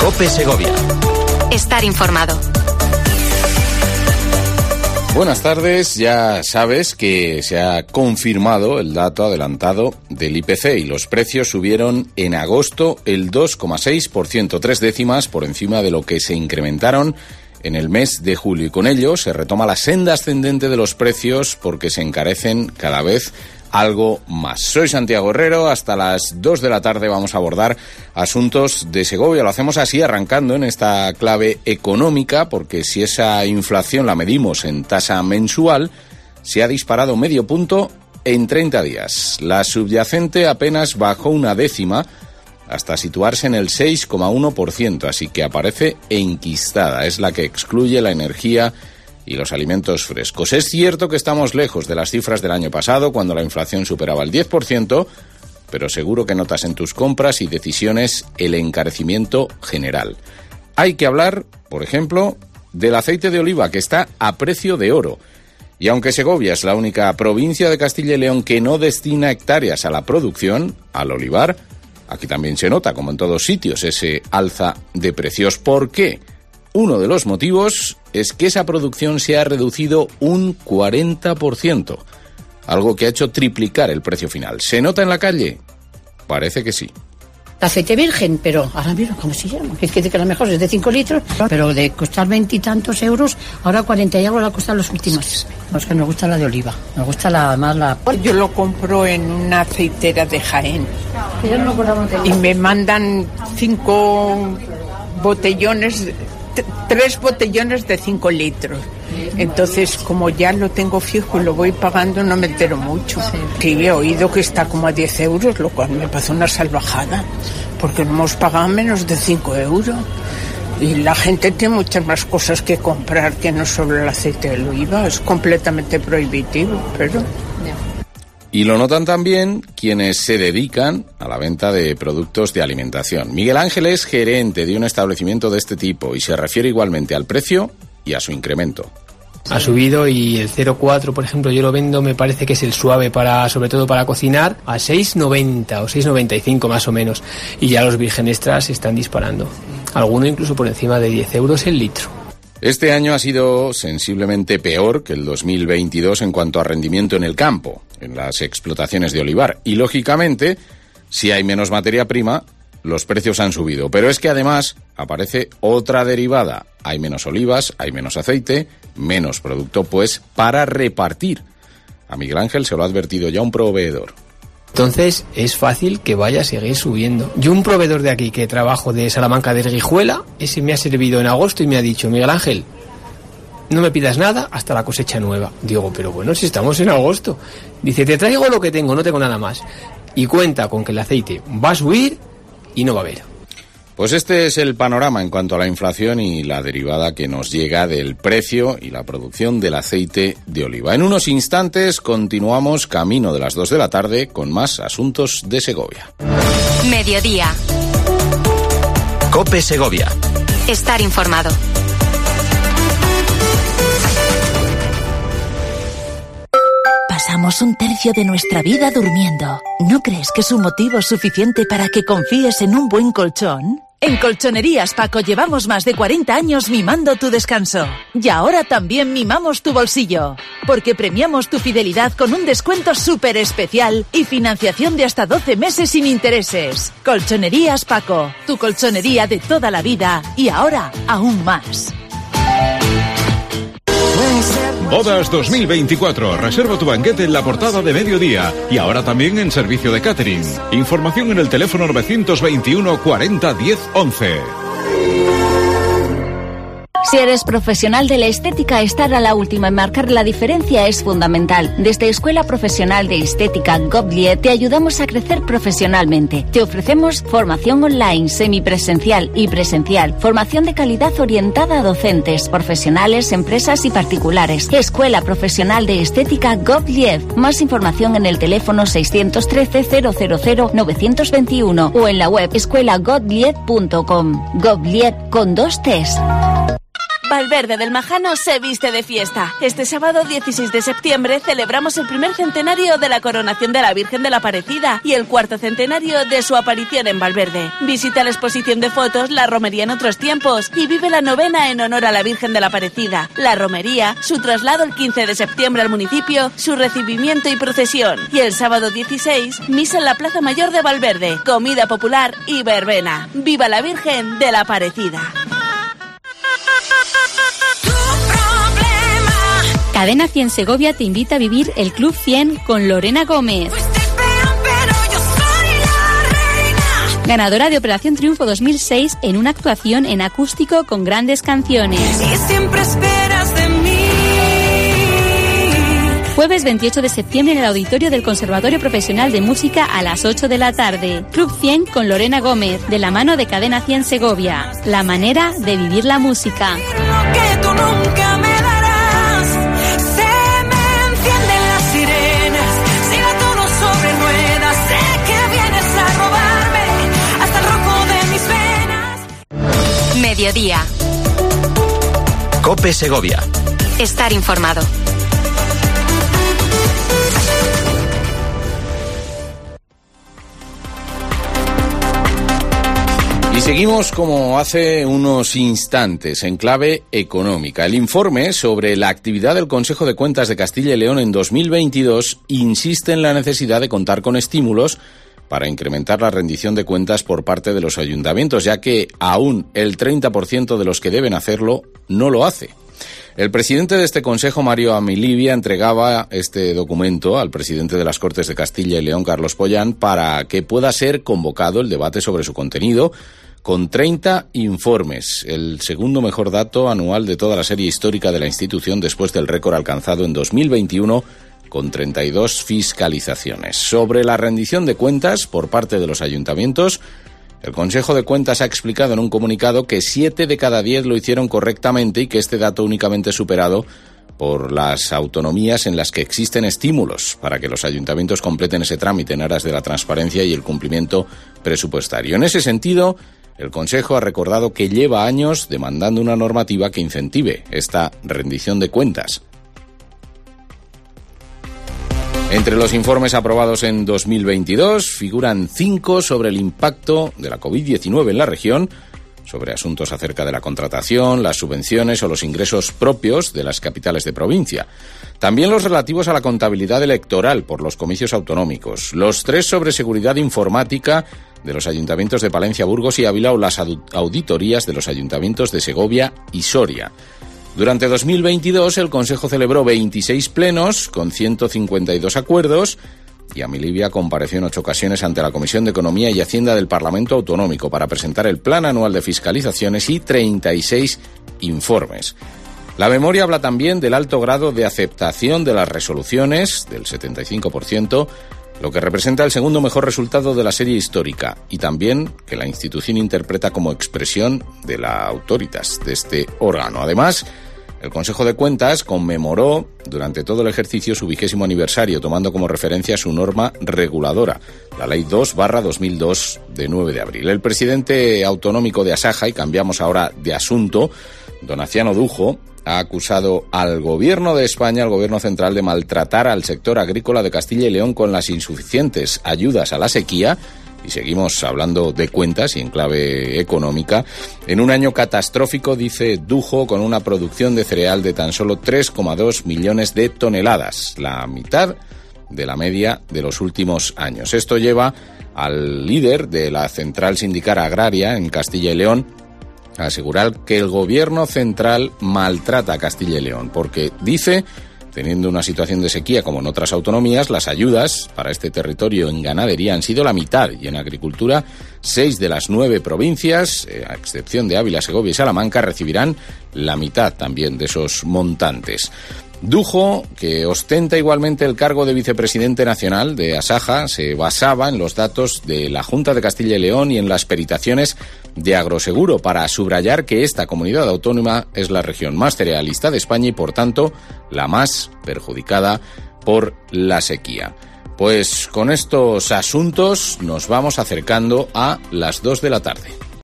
COPE Segovia. Estar informado. Buenas tardes, ya sabes que se ha confirmado el dato adelantado del IPC y los precios subieron en agosto el 2,6%, 3 décimas por encima de lo que se incrementaron en el mes de julio. Y con ello se retoma la senda ascendente de los precios porque se encarecen cada vez algo más. Soy Santiago Herrero, hasta las 2 de la tarde vamos a abordar asuntos de Segovia. Lo hacemos así, arrancando en esta clave económica, porque si esa inflación la medimos en tasa mensual, se ha disparado medio punto en 30 días. La subyacente apenas bajó una décima hasta situarse en el 6,1%, así que aparece enquistada. Es la que excluye la energía y los alimentos frescos. Es cierto que estamos lejos de las cifras del año pasado, cuando la inflación superaba el 10%, pero seguro que notas en tus compras y decisiones el encarecimiento general. Hay que hablar, por ejemplo, del aceite de oliva, que está a precio de oro. Y aunque Segovia es la única provincia de Castilla y León que no destina hectáreas a la producción, al olivar, aquí también se nota, como en todos sitios, ese alza de precios. ¿Por qué? Uno de los motivos es que esa producción se ha reducido un 40%, algo que ha hecho triplicar el precio final. ¿Se nota en la calle? Parece que sí. Aceite virgen, pero ahora mismo, ¿cómo se llama? Es que dice que la mejor es de 5 litros, pero de costar 20 y tantos euros, ahora 40 y algo la costan los últimos. No, es que nos gusta la de oliva, nos gusta más la... Yo lo compro en una aceitera de Jaén y me mandan 5 botellones, 3 botellones de 5 litros. Entonces, como ya lo tengo fijo y lo voy pagando, no me entero mucho. Sí, he oído que está como a 10 euros, lo cual me parece una salvajada, porque no hemos pagado menos de 5 euros. Y la gente tiene muchas más cosas que comprar que no solo el aceite de oliva. Es completamente prohibitivo, pero... Y lo notan también quienes se dedican a la venta de productos de alimentación. Miguel Ángel es gerente de un establecimiento de este tipo y se refiere igualmente al precio y a su incremento. Ha subido y el 0,4, por ejemplo, yo lo vendo, me parece que es el suave, sobre todo para cocinar, a 6,90 o 6,95 más o menos. Y ya los virgen extras se están disparando. Alguno incluso por encima de 10 euros el litro. Este año ha sido sensiblemente peor que el 2022 en cuanto a rendimiento en el campo, en las explotaciones de olivar. Y, lógicamente, si hay menos materia prima, los precios han subido. Pero es que, además, aparece otra derivada. Hay menos olivas, hay menos aceite, menos producto, pues, para repartir. A Miguel Ángel se lo ha advertido ya un proveedor. Entonces es fácil que vaya a seguir subiendo. Yo, un proveedor de aquí que trabajo de Salamanca de Erguijuela, ese me ha servido en agosto y me ha dicho: Miguel Ángel, no me pidas nada hasta la cosecha nueva. Digo, pero bueno, si estamos en agosto. Dice, te traigo lo que tengo, no tengo nada más. Y cuenta con que el aceite va a subir y no va a haber. Pues este es el panorama en cuanto a la inflación y la derivada que nos llega del precio y la producción del aceite de oliva. En unos instantes continuamos camino de las 2 de la tarde con más asuntos de Segovia. Mediodía. COPE Segovia. Estar informado. Pasamos un tercio de nuestra vida durmiendo. ¿No crees que es un motivo suficiente para que confíes en un buen colchón? En Colchonerías Paco llevamos más de 40 años mimando tu descanso. Y ahora también mimamos tu bolsillo. Porque premiamos tu fidelidad con un descuento súper especial y financiación de hasta 12 meses sin intereses. Colchonerías Paco, tu colchonería de toda la vida y ahora aún más. Bodas 2024. Reserva tu banquete en la portada de Mediodía y ahora también en servicio de catering. Información en el teléfono 921 40 10 11. Si eres profesional de la estética, estar a la última en marcar la diferencia es fundamental. Desde Escuela Profesional de Estética Gottlieb te ayudamos a crecer profesionalmente. Te ofrecemos formación online, semipresencial y presencial, formación de calidad orientada a docentes, profesionales, empresas y particulares. Escuela Profesional de Estética Gottlieb. Más información en el teléfono 613-000-921 o en la web escuelagottlieb.com. Gottlieb con 2 T's. Valverde del Majano se viste de fiesta. Este sábado 16 de septiembre celebramos el primer centenario de la coronación de la Virgen de la Aparecida y el cuarto centenario de su aparición en Valverde. Visita la exposición de fotos La Romería en otros tiempos y vive la novena en honor a la Virgen de la Aparecida. La romería, su traslado el 15 de septiembre al municipio, su recibimiento y procesión. Y el sábado 16, misa en la Plaza Mayor de Valverde, comida popular y verbena. ¡Viva la Virgen de la Aparecida! Cadena 100 Segovia te invita a vivir el Club 100 con Lorena Gómez. Ganadora de Operación Triunfo 2006 en una actuación en acústico con grandes canciones. Y siempre esperas de mí. Jueves 28 de septiembre en el auditorio del Conservatorio Profesional de Música a las 8 de la tarde. Club 100 con Lorena Gómez, de la mano de Cadena 100 Segovia. La manera de vivir la música. Lo que tú nunca me darás. Se me encienden las sirenas. Siga todo sobre ruedas. Sé que vienes a robarme hasta el rojo de mis venas. Mediodía. COPE Segovia. Estar informado. Y seguimos como hace unos instantes en clave económica. El informe sobre la actividad del Consejo de Cuentas de Castilla y León en 2022 insiste en la necesidad de contar con estímulos para incrementar la rendición de cuentas por parte de los ayuntamientos, ya que aún el 30% de los que deben hacerlo no lo hace. El presidente de este consejo, Mario Amilibia, entregaba este documento al presidente de las Cortes de Castilla y León, Carlos Pollán, para que pueda ser convocado el debate sobre su contenido, con 30 informes, el segundo mejor dato anual de toda la serie histórica de la institución después del récord alcanzado en 2021 con 32 fiscalizaciones. Sobre la rendición de cuentas por parte de los ayuntamientos, el Consejo de Cuentas ha explicado en un comunicado que 7 de cada 10 lo hicieron correctamente y que este dato únicamente es superado por las autonomías en las que existen estímulos para que los ayuntamientos completen ese trámite en aras de la transparencia y el cumplimiento presupuestario. En ese sentido, el Consejo ha recordado que lleva años demandando una normativa que incentive esta rendición de cuentas. Entre los informes aprobados en 2022 figuran 5 sobre el impacto de la COVID-19 en la región, sobre asuntos acerca de la contratación, las subvenciones o los ingresos propios de las capitales de provincia. También los relativos a la contabilidad electoral por los comicios autonómicos, los 3 sobre seguridad informática de los ayuntamientos de Palencia, Burgos y Ávila o las auditorías de los ayuntamientos de Segovia y Soria. Durante 2022 el Consejo celebró 26 plenos con 152 acuerdos y Amilibia compareció en 8 ocasiones ante la Comisión de Economía y Hacienda del Parlamento Autonómico para presentar el Plan Anual de Fiscalizaciones y 36 informes. La memoria habla también del alto grado de aceptación de las resoluciones, del 75%, lo que representa el segundo mejor resultado de la serie histórica y también que la institución interpreta como expresión de la autoritas de este órgano. Además, el Consejo de Cuentas conmemoró durante todo el ejercicio su 20º aniversario, tomando como referencia su norma reguladora, la Ley 2/2002 de 9 de abril. El presidente autonómico de Asaja, y cambiamos ahora de asunto, Donaciano Dujo, ha acusado al Gobierno de España, al Gobierno central, de maltratar al sector agrícola de Castilla y León con las insuficientes ayudas a la sequía. Y seguimos hablando de cuentas y en clave económica. En un año catastrófico, dice Dujo, con una producción de cereal de tan solo 3,2 millones de toneladas, la mitad de la media de los últimos años. Esto lleva al líder de la Central Sindical Agraria en Castilla y León a asegurar que el Gobierno central maltrata a Castilla y León, porque dice, teniendo una situación de sequía como en otras autonomías, las ayudas para este territorio en ganadería han sido la mitad y en agricultura 6 de las 9 provincias, a excepción de Ávila, Segovia y Salamanca, recibirán la mitad también de esos montantes. Dujo, que ostenta igualmente el cargo de vicepresidente nacional de Asaja, se basaba en los datos de la Junta de Castilla y León y en las peritaciones de Agroseguro para subrayar que esta comunidad autónoma es la región más cerealista de España y, por tanto, la más perjudicada por la sequía. Pues con estos asuntos nos vamos acercando a las 2 de la tarde.